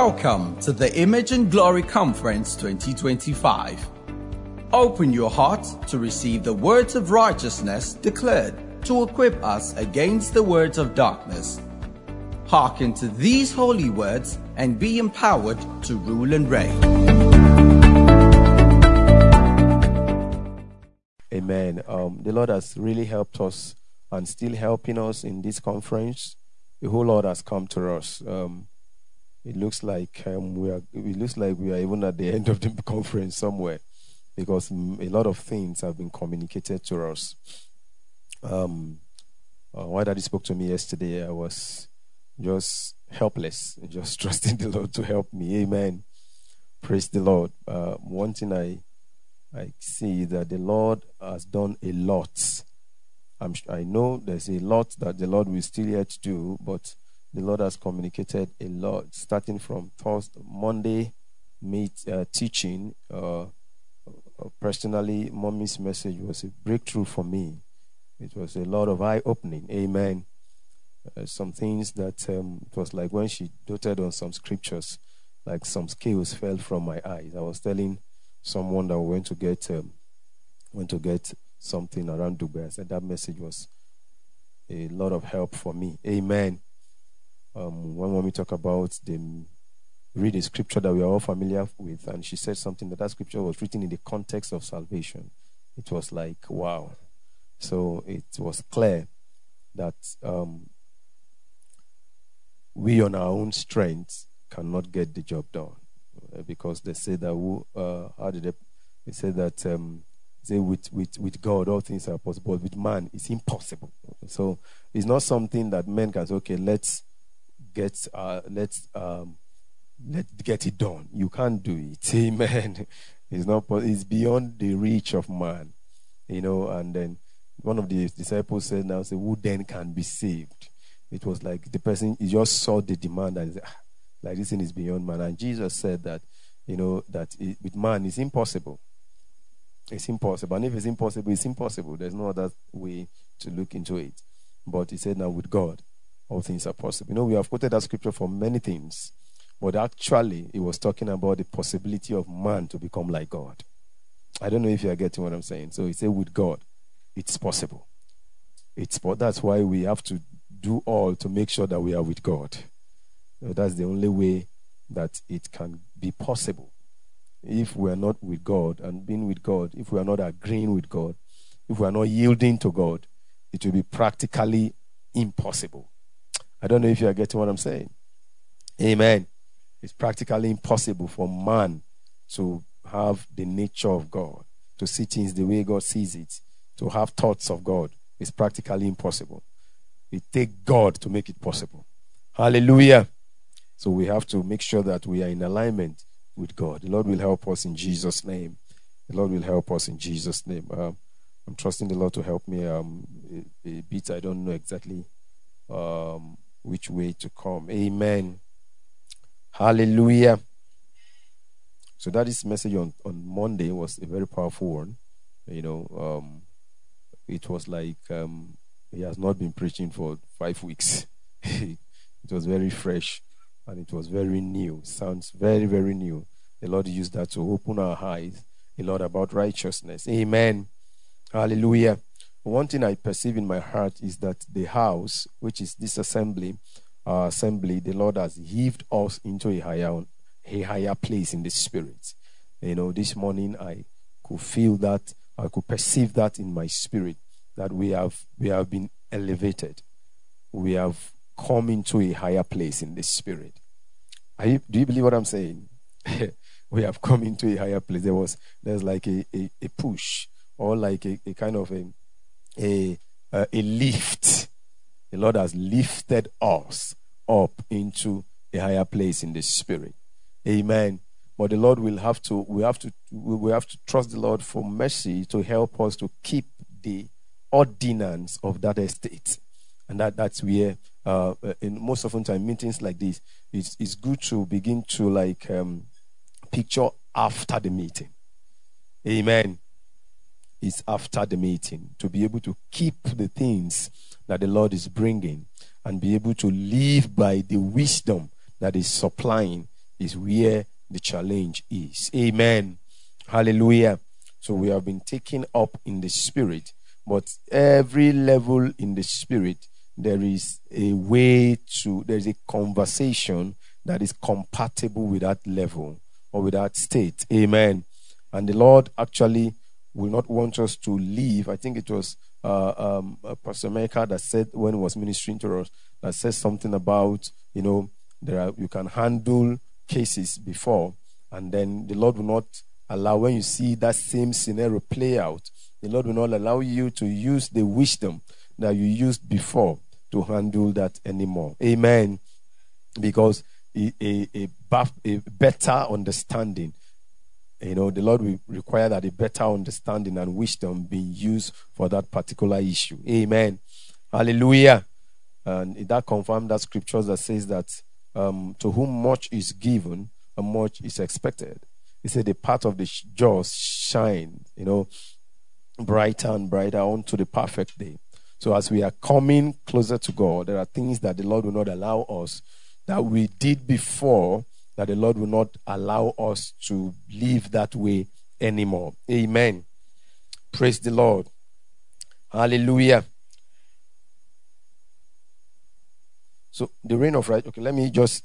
Welcome to the Image and Glory Conference 2025. Open your heart to receive the words of righteousness declared to equip us against the words of darkness. Hearken to these holy words and be empowered to rule and reign. Amen. The Lord has really helped us and still helping us in this conference. The whole Lord has come to us. It looks like we are even at the end of the conference somewhere, because a lot of things have been communicated to us. When Daddy spoke to me yesterday, I was just helpless, just trusting the Lord to help me. Amen. Praise the Lord. One thing I see that the Lord has done a lot. I know there's a lot that the Lord will still yet do, but the Lord has communicated a lot, starting from Monday teaching. Personally, Mommy's message was a breakthrough for me. It was a lot of eye-opening. Amen. Some things that it was like when she doted on some scriptures, like some scales fell from my eyes. I was telling someone that we went to get something around Dubai. I said that message was a lot of help for me. Amen. When we talk about read a scripture that we are all familiar with, and she said something that scripture was written in the context of salvation. It was like, wow. So it was clear that we on our own strength cannot get the job done, because they say that they say that with God all things are possible, but with man it's impossible. So it's not something that men can say, okay, let's get it done. You can't do it. Amen. It's beyond the reach of man, and then one of the disciples said, now say, who then can be saved? It was like the person, he just saw the demand and said, like this thing is beyond man. And Jesus said that, with man it's impossible. It's impossible. And if it's impossible, it's impossible. There's no other way to look into it. But he said, now with God, all things are possible. We have quoted that scripture for many things, but actually, it was talking about the possibility of man to become like God. I don't know if you are getting what I'm saying. So he said, with God, it's possible. That's why we have to do all to make sure that we are with God. That's the only way that it can be possible. If we are not with God and being with God, if we are not agreeing with God, if we are not yielding to God, it will be practically impossible. I don't know if you are getting what I'm saying. Amen. It's practically impossible for man to have the nature of God, to see things the way God sees it, to have thoughts of God. It's practically impossible. It takes God to make it possible. Hallelujah. So we have to make sure that we are in alignment with God. The Lord will help us in Jesus' name. The Lord will help us in Jesus' name. I'm trusting the Lord to help me a bit. I don't know exactly which way to come. Amen. Hallelujah. So that is message on Monday was a very powerful one. It was like he has not been preaching for 5 weeks. It was very fresh and it was very new. Sounds very, very new. The Lord used that to open our eyes a lot about righteousness. Amen. Hallelujah. One thing I perceive in my heart is that the house, which is this assembly, the Lord has heaved us into a higher place in the spirit. This morning I could feel that, I could perceive that in my spirit, that we have been elevated. We have come into a higher place in the spirit. Do you believe what I'm saying? We have come into a higher place. There's like a push, or like a kind of a lift. The Lord has lifted us up into a higher place in the spirit. Amen. But the Lord we have to trust the Lord for mercy to help us to keep the ordinance of that estate. And that's where in most often time meetings like this, it's good to begin to picture after the meeting. Amen. It's after the meeting, to be able to keep the things that the Lord is bringing and be able to live by the wisdom that is supplying is where the challenge is. Amen. Hallelujah. So we have been taken up in the spirit, but every level in the spirit, there is a there's a conversation that is compatible with that level or with that state. Amen. And the Lord actually will not want us to leave. I think it was Pastor America that said, when he was ministering to us, that says something about, you can handle cases before, and then the Lord will not allow, when you see that same scenario play out, the Lord will not allow you to use the wisdom that you used before to handle that anymore. Amen. Because a better understanding, the Lord will require that a better understanding and wisdom be used for that particular issue. Amen. Hallelujah. And that confirms that scriptures that says that to whom much is given, and much is expected. He said the path of the just shine, brighter and brighter unto the perfect day. So as we are coming closer to God, there are things that the Lord will not allow us that we did before, that the Lord will not allow us to live that way anymore. Amen. Praise the Lord. Hallelujah. So the reign of right. Okay, let me just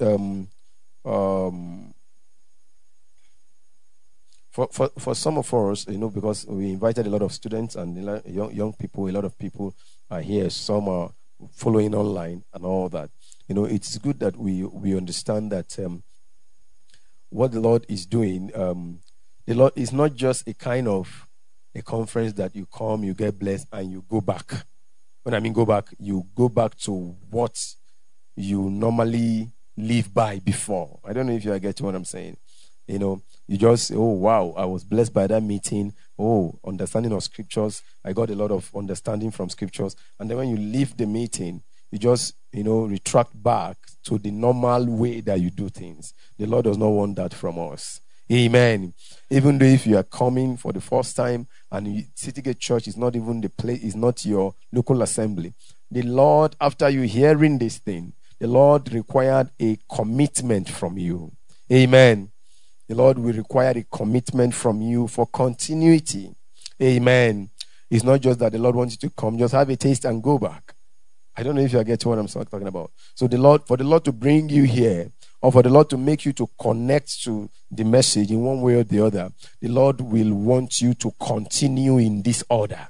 for some of us, because we invited a lot of students and young people, a lot of people are here. Some are following online and all that. It's good that we understand that what the Lord is doing. The Lord is not just a kind of a conference that you come, you get blessed, and you go back. When I mean go back, you go back to what you normally live by before. I don't know if you get what I'm saying. You just say, oh, wow, I was blessed by that meeting. Oh, understanding of scriptures. I got a lot of understanding from scriptures. And then when you leave the meeting, you just, retract back to the normal way that you do things. The Lord does not want that from us. Amen. Even though if you are coming for the first time and City Gate Church is not even the place, is not your local assembly, the Lord, after you hearing this thing, the Lord required a commitment from you. Amen. The Lord will require a commitment from you for continuity. Amen. It's not just that the Lord wants you to come, just have a taste and go back. I don't know if you get what I'm talking about. So for the Lord to bring you here, or for the Lord to make you to connect to the message in one way or the other, the Lord will want you to continue in this order.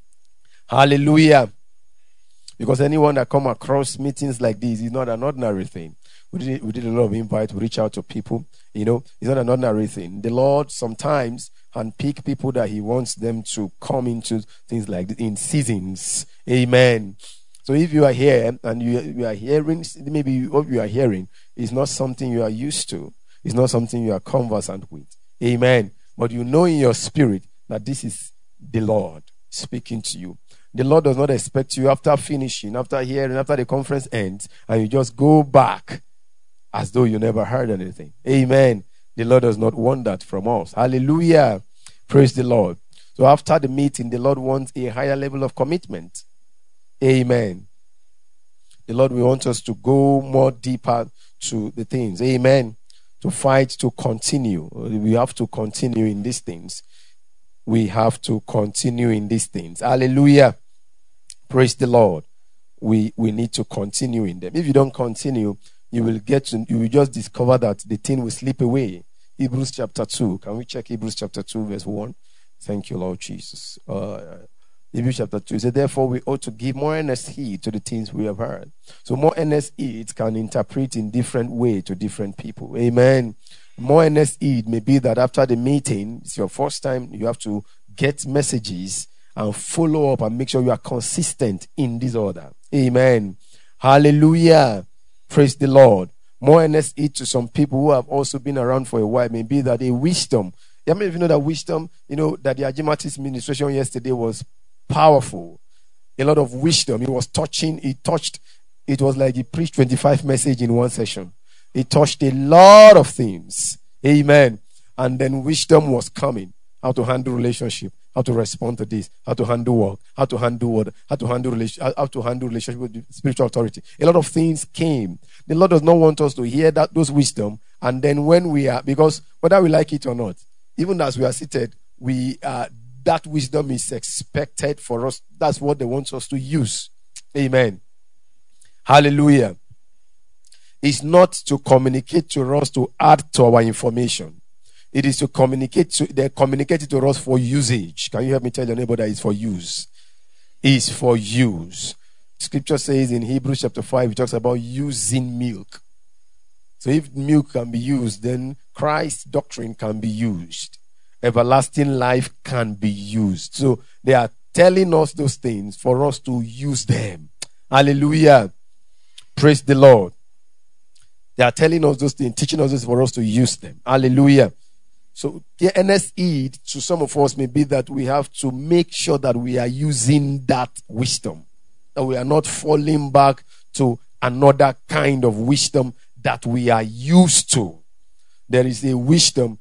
Hallelujah. Because anyone that come across meetings like this is not an ordinary thing. We did a lot of invites. We reach out to people. It's not an ordinary thing. The Lord sometimes handpick people that He wants them to come into things like this in seasons. Amen. So if you are here and you are hearing, maybe what you are hearing is not something you are used to. It's not something you are conversant with. Amen. But you know in your spirit that this is the Lord speaking to you. The Lord does not expect you after finishing, after hearing, after the conference ends, and you just go back as though you never heard anything. Amen. The Lord does not want that from us. Hallelujah. Praise the Lord. So after the meeting, the Lord wants a higher level of commitment. Amen. The Lord will want us to go more deeper to the things. Amen. To fight, to continue. We have to continue in these things. We have to continue in these things. Hallelujah. Praise the Lord. We need to continue in them. If you don't continue, you will just discover that the thing will slip away. Hebrews chapter 2. Can we check Hebrews chapter 2 verse 1? Thank you, Lord Jesus. Hebrews chapter 2 says, therefore we ought to give more earnest heed to the things we have heard. So more earnest heed can interpret in different way to different people. Amen. More earnest heed may be that after the meeting, it's your first time, you have to get messages and follow up and make sure you are consistent in this order. Amen. Hallelujah. Praise the Lord. More earnest heed to some people who have also been around for a while may be that a wisdom. I mean, if you know that wisdom, that the Ajimatis ministration yesterday was powerful. A lot of wisdom. It was touching. It was like he preached 25 messages in one session. It touched a lot of things. Amen. And then wisdom was coming. How to handle relationship. How to respond to this. How to handle work. How to handle order. How to handle relationship with spiritual authority. A lot of things came. The Lord does not want us to hear those wisdom And then when we are, because whether we like it or not, even as we are seated, that wisdom is expected for us. That's what they want us to use. Amen. Hallelujah. It's not to communicate to us to add to our information. It is to communicate they communicate it to us for usage. Can you help me tell your neighbor that it's for use? It's for use. Scripture says in Hebrews chapter 5, it talks about using milk. So if milk can be used, then Christ's doctrine can be used. Everlasting life can be used. So they are telling us those things for us to use them. Hallelujah. Praise the Lord. They are telling us those things, teaching us this for us to use them. Hallelujah. So the earnest need to some of us may be that we have to make sure that we are using that wisdom. That we are not falling back to another kind of wisdom that we are used to. There is a wisdom,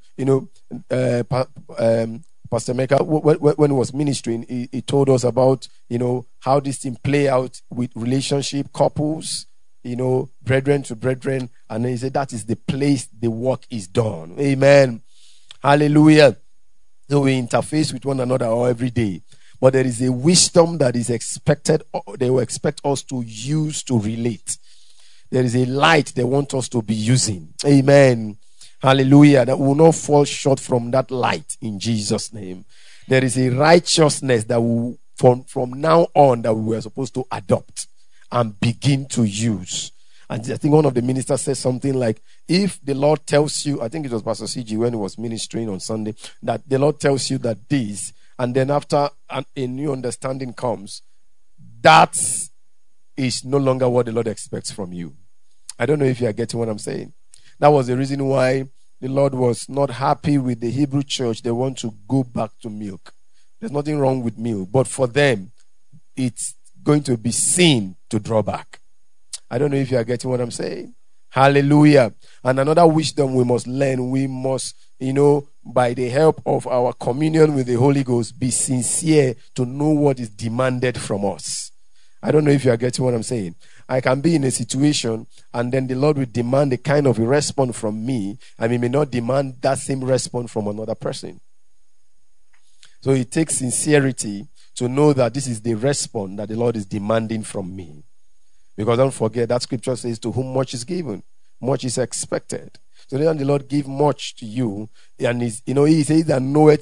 Pastor Mecca, when he was ministering, he told us about, how this thing play out with relationship, couples, brethren to brethren. And then he said that is the place the work is done. Amen. Hallelujah. So we interface with one another every day. But there is a wisdom that is expected, they will expect us to use to relate. There is a light they want us to be using. Amen. Hallelujah. That will not fall short from that light in Jesus' name. There is a righteousness that will, from now on, that we are supposed to adopt and begin to use. And I think one of the ministers said something like, if the Lord tells you, I think it was Pastor CG when he was ministering on Sunday, that the Lord tells you that this, and then after a new understanding comes, that is no longer what the Lord expects from you. I don't know if you are getting what I'm saying. That was the reason why the Lord was not happy with the Hebrew church. They want to go back to milk. There's nothing wrong with milk, but for them, it's going to be sin to draw back. I don't know if you are getting what I'm saying. Hallelujah. And another wisdom we must learn, we must, by the help of our communion with the Holy Ghost, be sincere to know what is demanded from us. I don't know if you are getting what I'm saying. I can be in a situation and then the Lord will demand a kind of a response from me, and He may not demand that same response from another person. So it takes sincerity to know that this is the response that the Lord is demanding from me. Because don't forget that scripture says, to whom much is given, much is expected. So then the Lord give much to you, and He says that knoweth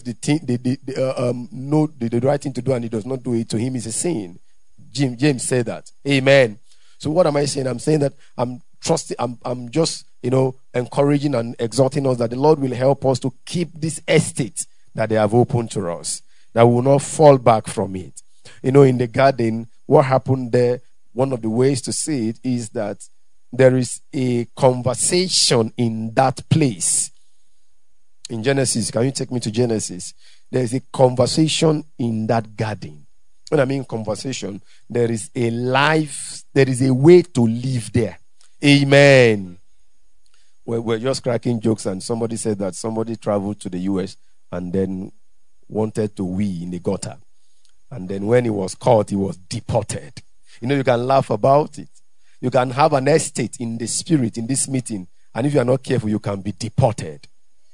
the right thing to do, and He does not do it, to him is a sin. James said that. Amen. So what am I saying? I'm saying that I'm just, encouraging and exhorting us that the Lord will help us to keep this estate that they have opened to us, that we will not fall back from it. In the garden, what happened there, one of the ways to see it is that there is a conversation in that place. In Genesis, can you take me to Genesis? There is a conversation in that garden. When I mean conversation, there is a way to live there. Amen. We're just cracking jokes, and somebody said that somebody traveled to the US and then wanted to wee in the gutter. And then when he was caught, he was deported. You can laugh about it. You can have an estate in the spirit in this meeting, and if you are not careful, you can be deported.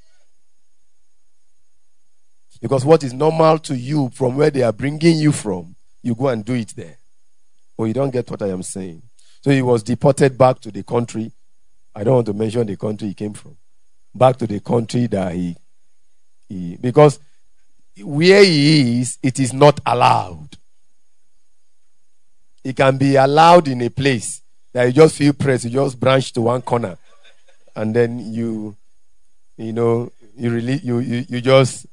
Because what is normal to you from where they are bringing you from, you go and do it there. Or you don't get what I am saying. So he was deported back to the country. I don't want to mention the country he came from. Back to the country that he because where he is, it is not allowed. It can be allowed in a place that you just feel pressed, you just branch to one corner, and then you just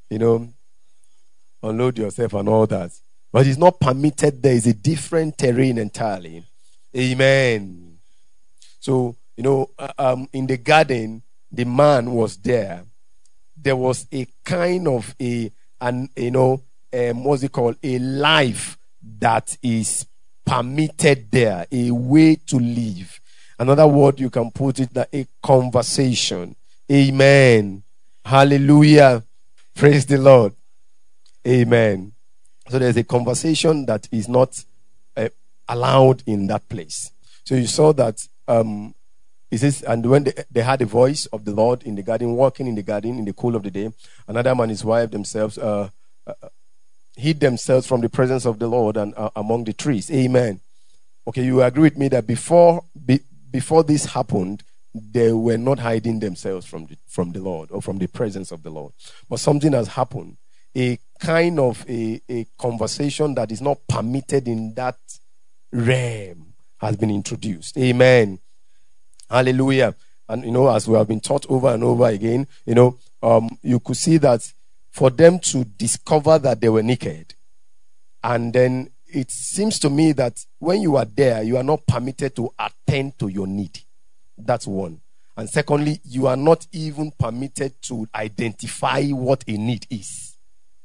unload yourself and all that. But it's not permitted there. It's a different terrain entirely. Amen. So, in the garden, the man was there. There was a kind of what's it called? A life that is permitted there. A way to live. Another word you can put it that a conversation. Amen. Hallelujah. Praise the Lord. Amen. So there's a conversation that is not allowed in that place. So you saw that It says, and when they heard the voice of the Lord in the garden, walking in the garden in the cool of the day, and Adam and his wife themselves hid themselves from the presence of the Lord and among the trees. Amen. Okay, you agree with me that before this happened, they were not hiding themselves from the Lord or from the presence of the Lord. But something has happened. A kind of a conversation that is not permitted in that realm has been introduced. Amen. Hallelujah. And as we have been taught over and over again, you could see that for them to discover that they were naked, and then it seems to me that when you are there, you are not permitted to attend to your need. That's one. And secondly, you are not even permitted to identify what a need is.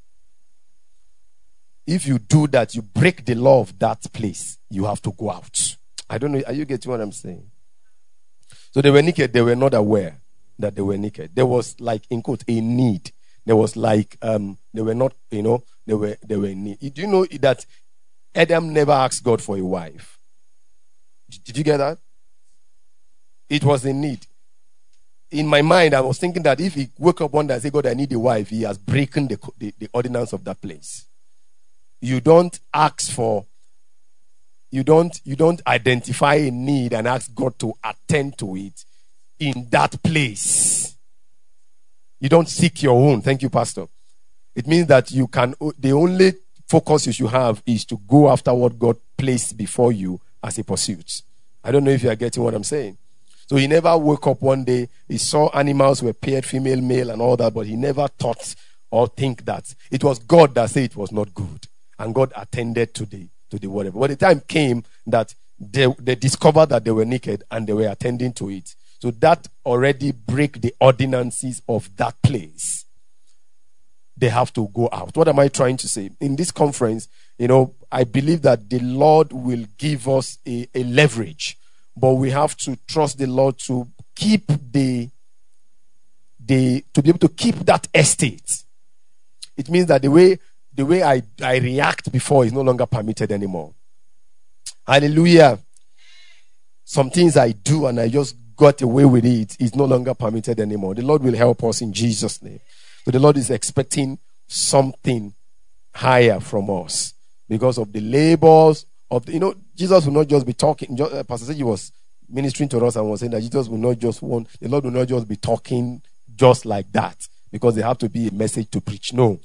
If you do that, you break the law of that place. You have to go out. I don't know. Are you getting what I'm saying? So they were naked. They were not aware that they were naked. There was, like, in quote, a need. There was like, they were not, they were in need. Do you know that Adam never asked God for a wife? Did you get that? It was a need. In my mind, I was thinking that if he woke up one day and said, God, I need a wife, he has broken the ordinance of that place. You don't ask for, you don't identify a need and ask God to attend to it in that place. You don't seek your own. Thank you, Pastor. It means that the only focus you should have is to go after what God placed before you as a pursuit. I don't know if you are getting what I'm saying. So he never woke up one day, he saw animals were paired, female, male, and all that, but he never thought or think that. It was God that said it was not good. And God attended to the whatever. But the time came that they discovered that they were naked and they were attending to it. So that already break the ordinances of that place. They have to go out. What am I trying to say? In this conference, I believe that the Lord will give us a leverage. But we have to trust the Lord to keep to be able to keep that estate. It means that the way I react before is no longer permitted anymore. Hallelujah. Some things I do and I just got away with it is no longer permitted anymore. The Lord will help us in Jesus' name. So the Lord is expecting something higher from us because of the labors of Jesus will not just be talking. Pastor Seji was ministering to us and was saying that Jesus will not just the Lord will not just be talking just like that because there have to be a message to preach. No.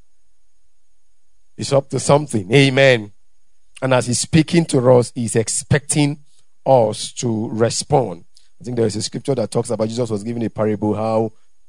It's up to something. Amen. And as he's speaking to us, he's expecting us to respond. I think there is a scripture that talks about Jesus was giving a parable how,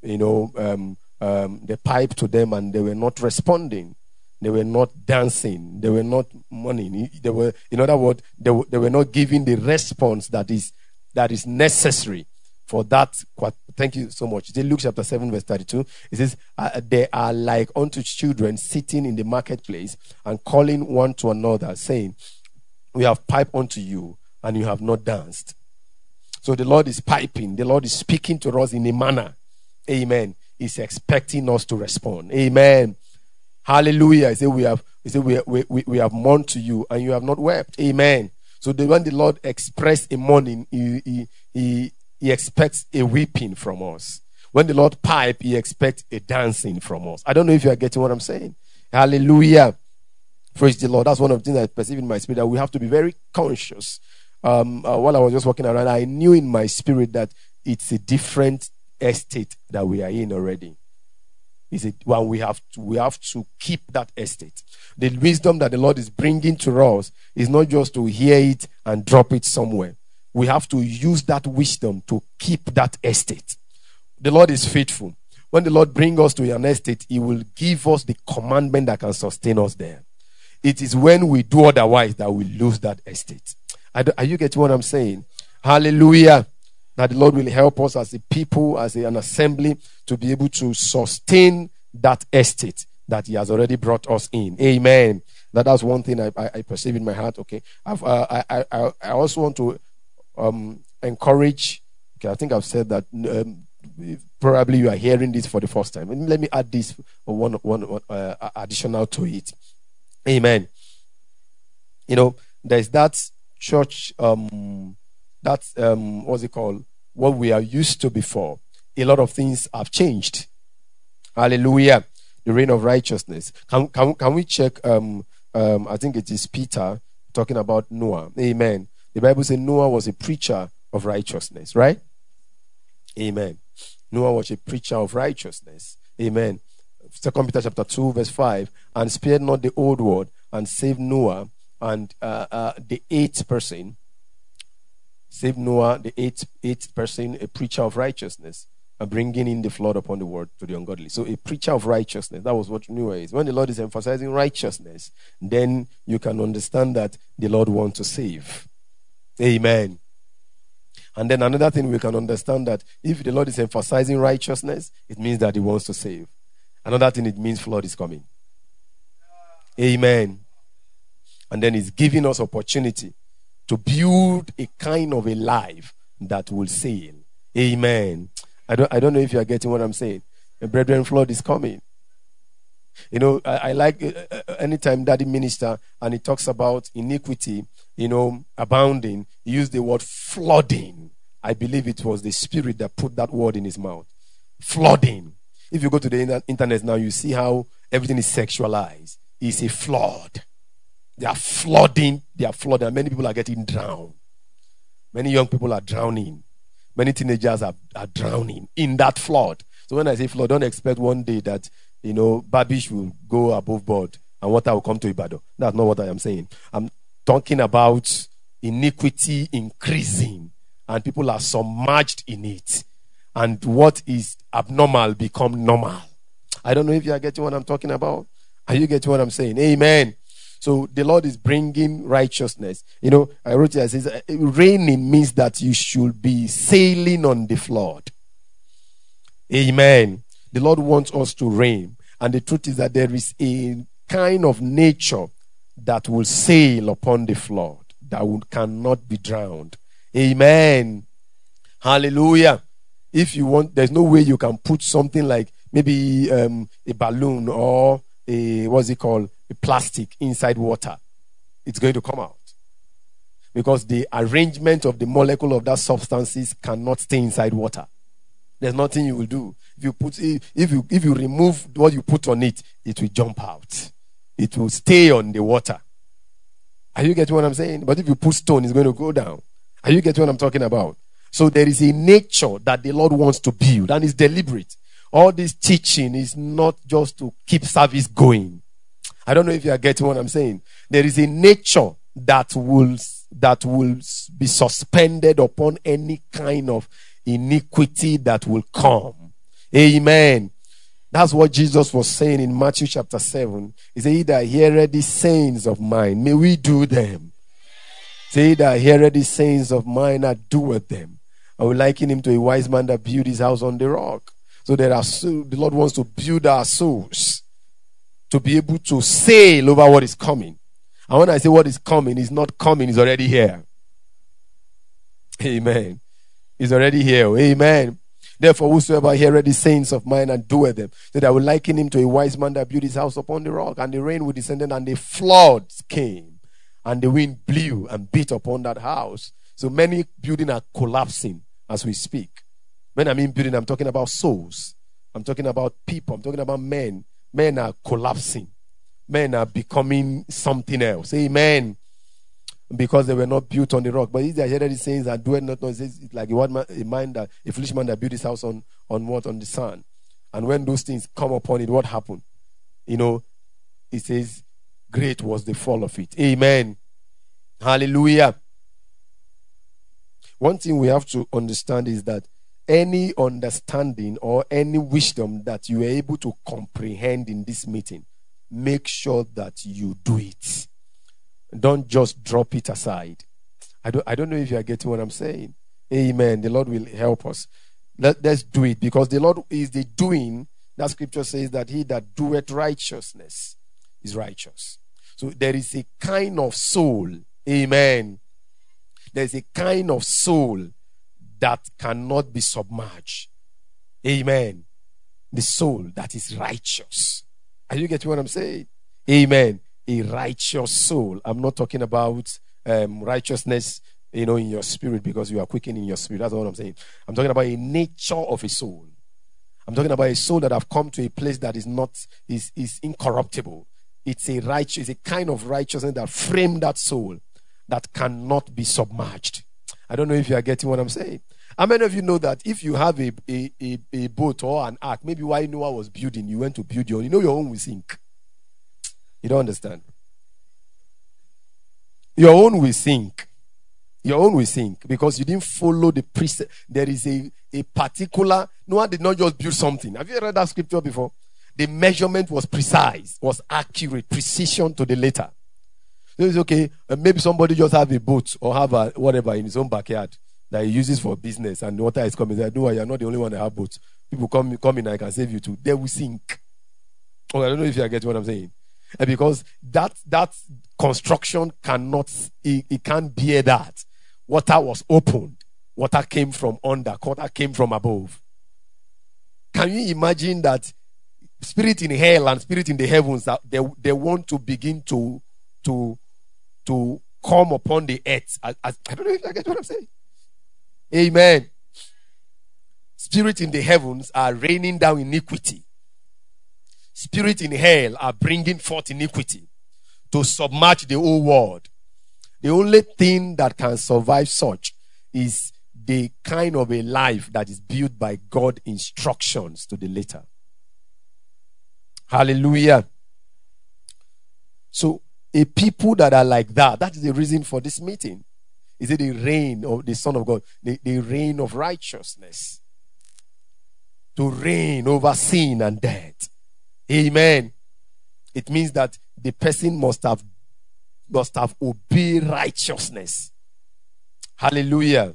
they piped to them and they were not responding. They were not dancing. They were not mourning. They were, in other words, they were not giving the response that is necessary for that. Thank you so much. Luke chapter 7 verse 32. It says, they are like unto children sitting in the marketplace and calling one to another, saying, we have piped unto you and you have not danced. So the Lord is piping. The Lord is speaking to us in a manner. Amen. He's expecting us to respond. Amen. Hallelujah. He said, we have mourned to you and you have not wept. Amen. So when the Lord expressed a mourning, he expects a weeping from us. When the Lord pipe, he expects a dancing from us. I don't know if you are getting what I'm saying. Hallelujah. Praise the Lord. That's one of the things I perceive in my spirit, that we have to be very conscious. While I was just walking around, I knew in my spirit that it's a different estate that we are in already. We have to keep that estate. The wisdom that the Lord is bringing to us is not just to hear it and drop it somewhere. We have to use that wisdom to keep that estate. The Lord is faithful. When the Lord brings us to an estate, he will give us the commandment that can sustain us there. It is when we do otherwise that we lose that estate. Are you getting what I'm saying? Hallelujah. That the Lord will help us as a people, as an assembly, to be able to sustain that estate that he has already brought us in. Amen. That's one thing I perceive in my heart. Okay. I also want to encourage. Okay, I think I've said that. Probably you are hearing this for the first time. Let me add this one additional to it. Amen. There's that church. What's it called? what we are used to before. A lot of things have changed. Hallelujah. The reign of righteousness. Can we check? I think it is Peter talking about Noah. Amen. The Bible says Noah was a preacher of righteousness, right? Amen. Noah was a preacher of righteousness. Amen. 2 Peter chapter 2 verse 5. And spared not the old world, and saved Noah and the eighth person. Saved Noah, the eighth person, a preacher of righteousness, and bringing in the flood upon the world to the ungodly. So a preacher of righteousness, that was what Noah is. When the Lord is emphasizing righteousness, then you can understand that the Lord wants to save. Amen. And then another thing we can understand, that if the Lord is emphasizing righteousness, it means that he wants to save. Another thing, it means flood is coming. Amen. And then he's giving us opportunity to build a kind of a life that will sail. Amen. I don't know if you are getting what I'm saying. Brethren, flood is coming. You know, I like anytime Daddy minister and he talks about iniquity, abounding, he used the word flooding. I believe it was the Spirit that put that word in his mouth. Flooding. If you go to the internet now, you see how everything is sexualized. It's a flood. They are flooding. And many people are getting drowned. Many young people are drowning. Many teenagers are drowning in that flood. So when I say flood, don't expect one day that, Babish will go above board and water will come to Ibadan. That's not what I am saying. I'm talking about iniquity increasing and people are submerged in it. And what is abnormal become normal. I don't know if you are getting what I'm talking about. Are you getting what I'm saying? Amen. So the Lord is bringing righteousness. I wrote here, it says, raining means that you should be sailing on the flood. Amen. The Lord wants us to reign. And the truth is that there is a kind of nature that will sail upon the flood, that cannot be drowned. Amen. Hallelujah. If you want, there's no way you can put something like maybe a balloon or a plastic inside water. It's going to come out. Because the arrangement of the molecule of that substances cannot stay inside water. There's nothing you will do. If you remove what you put on it, it will jump out. It will stay on the water. Are you getting what I'm saying? But if you put stone, it's going to go down. Are you getting what I'm talking about? So there is a nature that the Lord wants to build, and it's deliberate. All this teaching is not just to keep service going. I don't know if you are getting what I'm saying. There is a nature that will be suspended upon any kind of iniquity that will come. Amen. That's what Jesus was saying in Matthew chapter 7. He said, "He that heareth these sayings of mine, may we do them. Say that heareth these sayings of mine and doeth them." I will liken him to a wise man that built his house on the rock. So the Lord wants to build our souls to be able to sail over what is coming. And when I say what is coming, it's not coming, it's already here. Amen. It's already here. Amen. Therefore, whosoever heareth the sayings of mine and doeth them, that I will liken him to a wise man that built his house upon the rock, and the rain will descend, and the floods came, and the wind blew and beat upon that house. So many buildings are collapsing as we speak. When I mean building, I'm talking about souls. I'm talking about people. I'm talking about men. Men are collapsing. Men are becoming something else. Amen. Because they were not built on the rock. But these are heard these sayings and do it not. It's like a foolish man that built his house on what? On the sand. And when those things come upon it, what happened? It says, great was the fall of it. Amen. Hallelujah. One thing we have to understand is that any understanding or any wisdom that you are able to comprehend in this meeting, make sure that you do it. Don't just drop it aside. I don't know if you are getting what I'm saying. Amen. The Lord will help us. Let's do it, because the Lord is the doing. That scripture says that he that doeth righteousness is righteous. So there is a kind of soul. Amen. There's a kind of soul that cannot be submerged. Amen. The soul that is righteous. Are you getting what I'm saying? Amen. A righteous soul. I'm not talking about righteousness in your spirit, because you are quickened in your spirit. That's what I'm saying. I'm talking about a nature of a soul. I'm talking about a soul that have come to a place that is incorruptible. It's a kind of righteousness that frame that soul that cannot be submerged. I don't know if you are getting what I'm saying. How many of you know that if you have a boat or an ark, maybe while Noah was building, you went to build your own, your own will sink. You don't understand. Your own will sink. Your own will sink because you didn't follow the precept. There is a particular, Noah did not just build something. Have you read that scripture before? The measurement was precise, was accurate, precision to the letter. So it's okay. Maybe somebody just have a boat or have a whatever in his own backyard that he uses for business, and water is coming. No, you're not the only one that have boats. People come in, I can save you too. They will sink. Oh, I don't know if you get what I'm saying. And because that construction cannot, it can't bear that. Water was opened. Water came from under. Water came from above. Can you imagine that spirit in hell and spirit in the heavens, that they want to begin to come upon the earth? I don't know if I get what I'm saying. Amen. Spirit in the heavens are raining down iniquity. Spirit in hell are bringing forth iniquity to submerge the whole world. The only thing that can survive such is the kind of a life that is built by God's instructions to the letter. Hallelujah. So, a people that are like that is the reason for this meeting. Is it the reign of the Son of God? The reign of righteousness. To reign over sin and death. Amen. It means that the person must have obeyed righteousness. Hallelujah.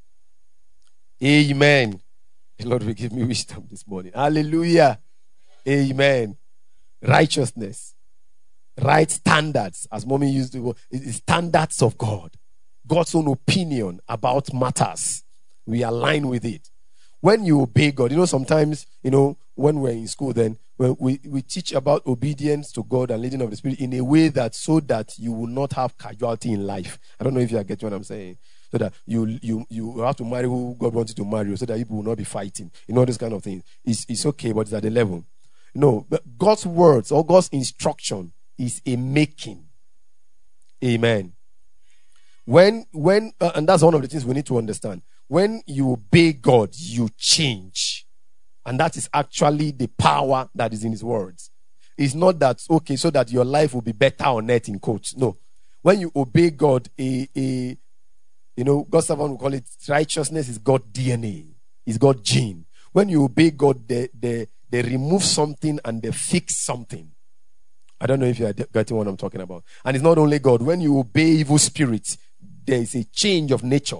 Amen. The Lord will give me wisdom this morning. Hallelujah. Amen. Righteousness. Right standards, as mommy used to go, is standards of God. God's own opinion about matters. We align with it. When you obey God, sometimes, when we're in school, then we teach about obedience to God and leading of the Spirit in a way that so that you will not have casualty in life. I don't know if you get what I'm saying. So that you have to marry who God wants you to marry, so that people will not be fighting. All those kind of things. It's okay, but it's at the level. No, but God's words or God's instruction is a making. Amen. When and that's one of the things we need to understand. When you obey God, you change. And that is actually the power that is in his words. It's not that, okay, so that your life will be better on earth, in quotes. No. When you obey God, God's servant will call it righteousness is God's DNA. It's God's gene. When you obey God, they remove something and they fix something. I don't know if you are getting what I'm talking about. And it's not only God. When you obey evil spirits, there is a change of nature.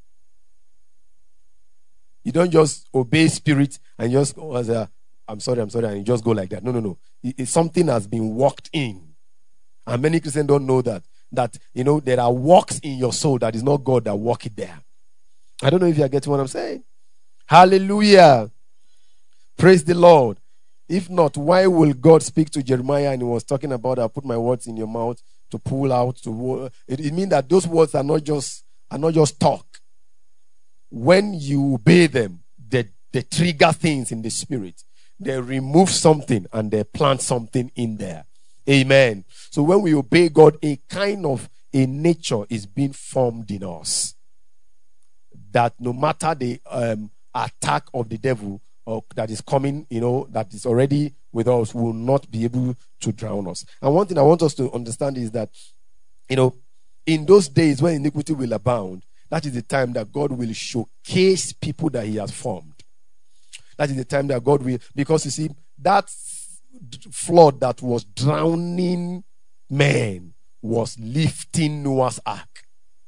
You don't just obey spirit and just go as I'm sorry, and you just go like that. No. It's something has been worked in. And many Christians don't know that. That, there are works in your soul that is not God that work it there. I don't know if you are getting what I'm saying. Hallelujah. Praise the Lord. If not, why will God speak to Jeremiah and he was talking about, I put my words in your mouth to pull out, it means that those words are not just talk. When you obey them, they trigger things in the spirit. They remove something and they plant something in there. Amen. So when we obey God, a kind of a nature is being formed in us. That no matter the attack of the devil or that is coming, that is already with us, will not be able to drown us. And one thing I want us to understand is that, in those days when iniquity will abound, that is the time that God will showcase people that he has formed. That is the time that God will, because you see, that flood that was drowning men was lifting Noah's ark.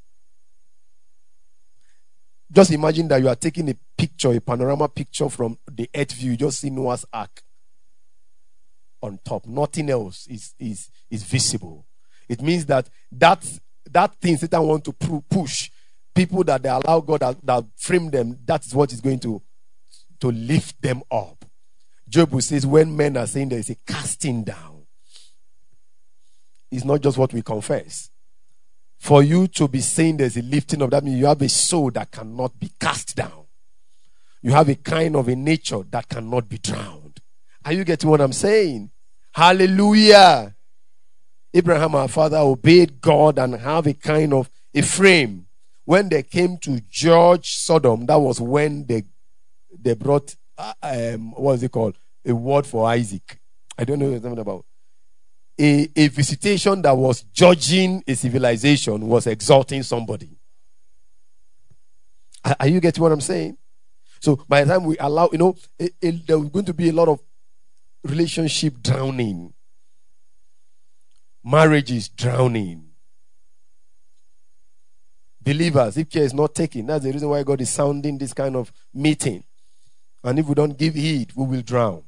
Just imagine that you are taking a picture, a panorama picture from the earth view. You just see Noah's ark on top. Nothing else is visible. It means that thing Satan wants to push people that they allow God that frame them. That is what is going to lift them up. Job says when men are saying there is a casting down, it's not just what we confess. For you to be saying there's a lifting of that means you have a soul that cannot be cast down. You have a kind of a nature that cannot be drowned. Are you getting what I'm saying? Hallelujah. Abraham, our father, obeyed God and have a kind of a frame. When they came to judge Sodom, that was when they brought, what is it called? A word for Isaac. I don't know what you're talking about. A visitation that was judging a civilization was exalting somebody. Are you getting what I'm saying? So by the time we allow, there's going to be a lot of relationship drowning. Marriages drowning. Believers, if care is not taken, that's the reason why God is sounding this kind of meeting. And if we don't give heed, we will drown.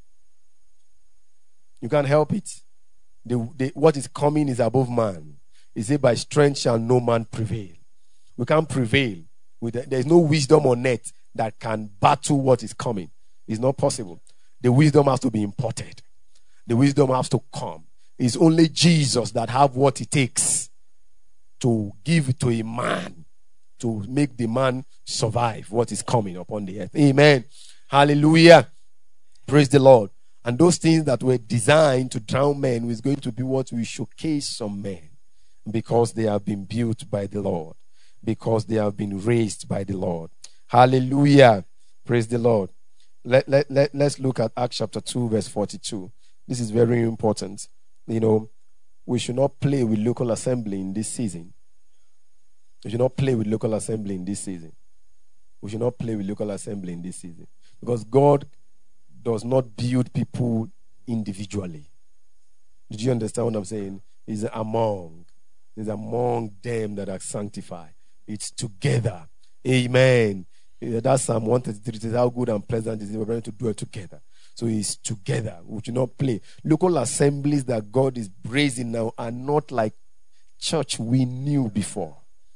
You can't help it. What is coming is above man. He said, by strength shall no man prevail. We can't prevail. There's no wisdom on earth that can battle what is coming. It's not possible. The wisdom has to be imported. The wisdom has to come. It's only Jesus that have what it takes to give to a man, to make the man survive what is coming upon the earth. Amen. Hallelujah. Praise the Lord. And those things that were designed to drown men is going to be what will showcase some men, because they have been built by the Lord, because they have been raised by the Lord. Hallelujah. Praise the Lord. Let's look at Acts chapter 2 verse 42. This is very important. We should not play with local assembly in this season. We should not play with local assembly in this season. We should not play with local assembly in this season. Because God does not build people individually. Did you understand what I'm saying? It's among them that are sanctified. It's together. Amen. That's Psalm 133. It says, how good and pleasant is it for brethren to dwell together. So it's together. We should not play. Local assemblies that God is raising now are not like church we knew before.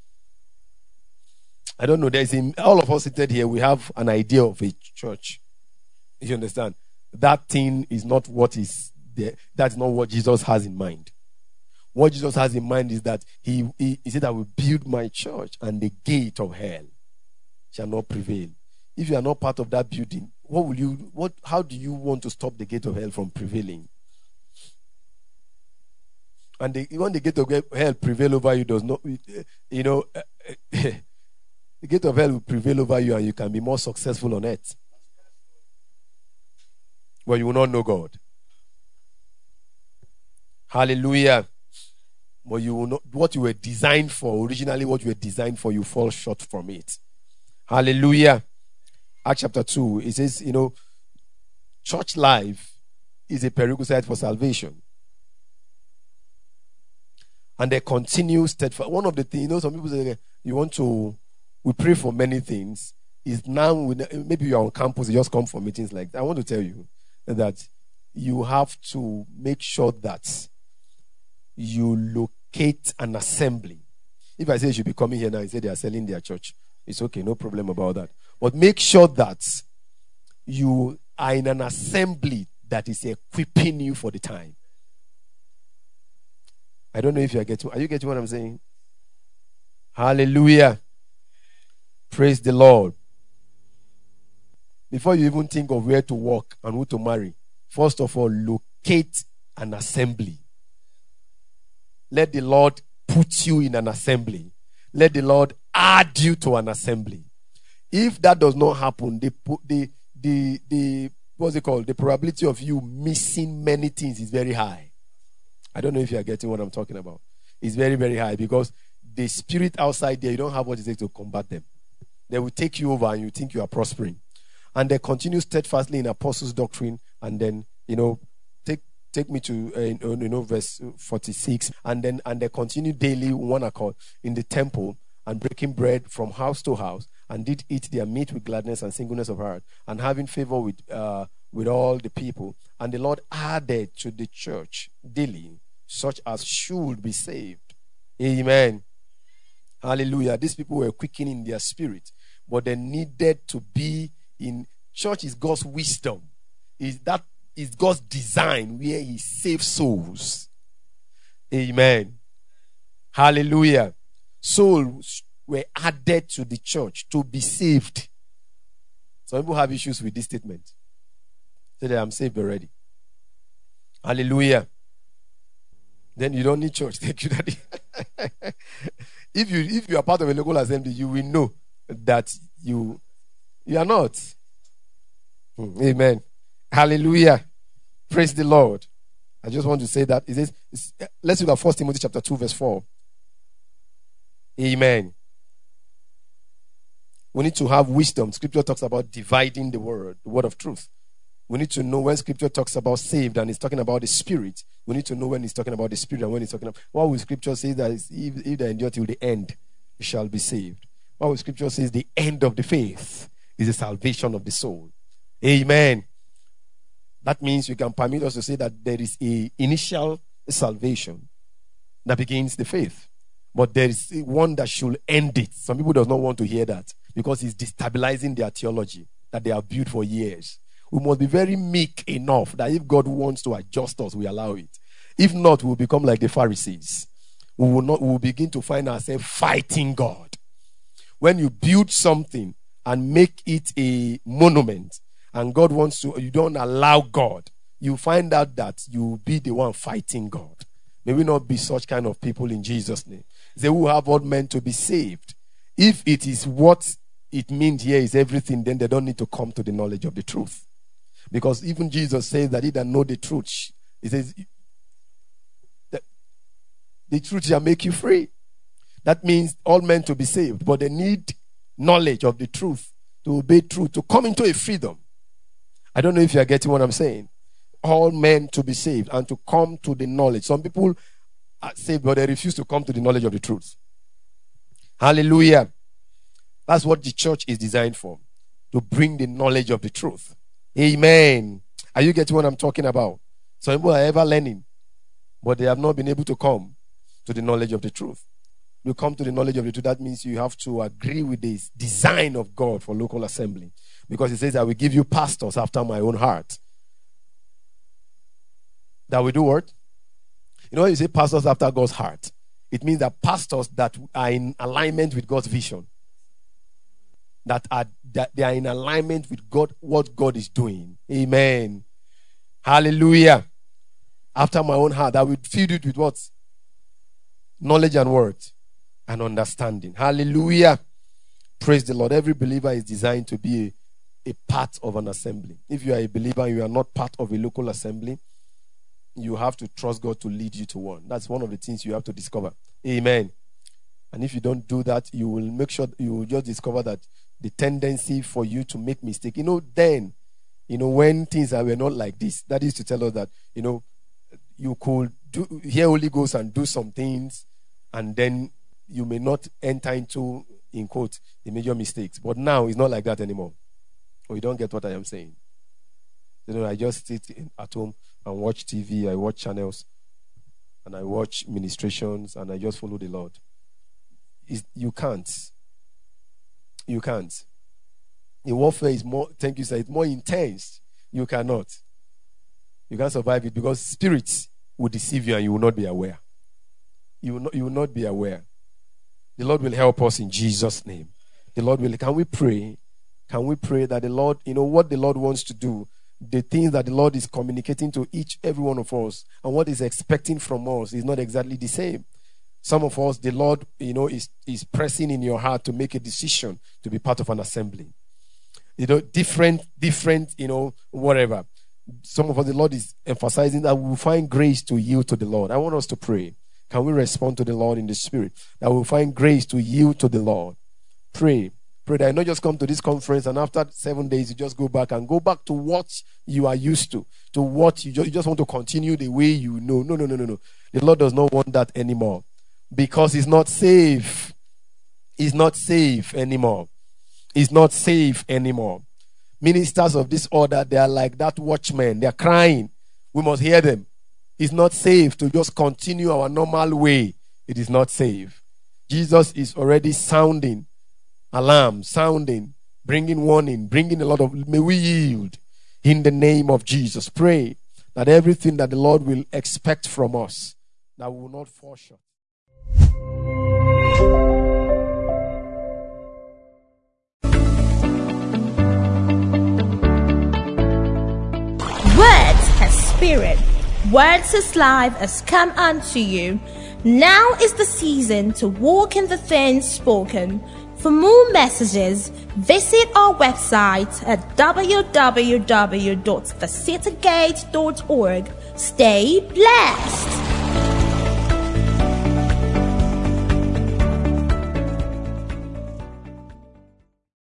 I don't know. All of us seated here, we have an idea of a church. You understand? That thing is not what is there. That's not what Jesus has in mind. What Jesus has in mind is that he said, I will build my church and the gate of hell shall not prevail. If you are not part of that building, how do you want to stop the gate of hell from prevailing? And when the gate of hell prevail over you, does not, the gate of hell will prevail over you and you can be more successful on earth. Well, you will not know God. Hallelujah. But you will not, what you were designed for, originally what you were designed for, you fall short from it. Hallelujah. Acts chapter 2, it says, church life is a prerequisite for salvation. And they continue steadfast. One of the things, some people say, we pray for many things. Is now, maybe you're on campus, you just come for meetings like that. I want to tell you that you have to make sure that you locate an assembly. If I say you should be coming here now and say they are selling their church, it's okay, no problem about that. But make sure that you are in an assembly that is equipping you for the time. I don't know if are you getting what I'm saying? Hallelujah. Praise the Lord. Before you even think of where to work and who to marry, first of all, locate an assembly. Let the Lord put you in an assembly. Let the Lord add you to an assembly. If that does not happen, what's it called? The probability of you missing many things is very high. I don't know if you are getting what I'm talking about. It's very, very high because the spirit outside there, you don't have what it takes to combat them. They will take you over and you think you are prospering. And they continue steadfastly in apostles' doctrine. And then, take me to, verse 46. And they continue daily one accord in the temple and breaking bread from house to house, and did eat their meat with gladness and singleness of heart, and having favor with all the people. And the Lord added to the church daily such as should be saved. Amen. Hallelujah. These people were quickening their spirit, but they needed to be in church. Is God's wisdom. Is God's design where he saves souls. Amen. Hallelujah. Souls were added to the church to be saved. Some people have issues with this statement. Say that I'm saved already. Hallelujah. Then you don't need church. Thank you, Daddy. If you are part of a local assembly, you will know that you are not. Amen. Hallelujah. Praise the Lord. I just want to say that. It says, let's look at 1 Timothy chapter 2, verse 4. Amen. We need to have wisdom. Scripture talks about dividing the word of truth. We need to know when Scripture talks about saved and it's talking about the Spirit. We need to know when it's talking about the Spirit and when it's talking about... What will Scripture say that if they endure till the end, you shall be saved? What will Scripture say is the end of the faith is the salvation of the soul? Amen. That means you can permit us to say that there is a initial salvation that begins the faith. But there is one that should end it. Some people do not want to hear that because it's destabilizing their theology that they have built for years. We must be very meek enough that if God wants to adjust us, we allow it. If not, we'll become like the Pharisees. We will begin to find ourselves fighting God. When you build something and make it a monument, and God wants to, you don't allow God, you find out that you will be the one fighting God. May we not be such kind of people in Jesus' name. They will have all men to be saved. If it is what it means here is everything, then they don't need to come to the knowledge of the truth. Because even Jesus says that he that know the truth, he says, the truth shall make you free. That means all men to be saved, but they need knowledge of the truth to obey truth, to come into a freedom. I don't know if you are getting what I'm saying. All men to be saved and to come to the knowledge. Some people are saved, but they refuse to come to the knowledge of the truth. Hallelujah. That's what the church is designed for, to bring the knowledge of the truth. Amen. Are you getting what I'm talking about? Some people are ever learning, but they have not been able to come to the knowledge of the truth. You come to the knowledge of the truth, that means you have to agree with the design of God for local assembly. Because it says, I will give you pastors after my own heart. That we do what? You know when you say pastors after God's heart, it means that pastors that are in alignment with God's vision. That they are in alignment with God, what God is doing. Amen. Hallelujah. After my own heart, I will feed it with what? Knowledge and word and understanding. Hallelujah. Praise the Lord. Every believer is designed to be a part of an assembly. If you are a believer and you are not part of a local assembly, you have to trust God to lead you to one. That's one of the things you have to discover. Amen. And if you don't do that, you will make sure you will just discover that the tendency for you to make mistake. Then, when things were not like this, that is to tell us that, you could hear Holy Ghost and do some things, and then you may not enter into, in quote, the major mistakes. But now it's not like that anymore. Or you don't get what I am saying. I just sit at home and watch TV, I watch channels, and I watch ministrations, and I just follow the Lord. You can't. You can't. The warfare is more, thank you, sir, it's more intense. You cannot. You can't survive it because spirits will deceive you and you will not be aware. You will not be aware. The Lord will help us in Jesus' name. The Lord will. Can we pray? Can we pray that the Lord, what the Lord wants to do, the things that the Lord is communicating to every one of us, and what He's expecting from us is not exactly the same. Some of us, the Lord, is pressing in your heart to make a decision to be part of an assembly. Different, whatever. Some of us, the Lord is emphasizing that we will find grace to yield to the Lord. I want us to pray. Can we respond to the Lord in the Spirit? That we will find grace to yield to the Lord. Pray. Pray that you not just come to this conference and after 7 days you just go back to what you are used to what you just want to continue the way you know. No. The Lord does not want that anymore. Because it's not safe. It's not safe anymore. It's not safe anymore. Ministers of this order, they are like that watchman. They are crying. We must hear them. It's not safe to just continue our normal way. It is not safe. Jesus is already sounding alarm, bringing warning, bringing a lot of, may we yield in the name of Jesus. Pray that everything that the Lord will expect from us, that we will not fall short. Words has spirit. Words has life has come unto you. Now is the season to walk in the things spoken. For more messages, visit our website at www.thecitygate.org. Stay blessed.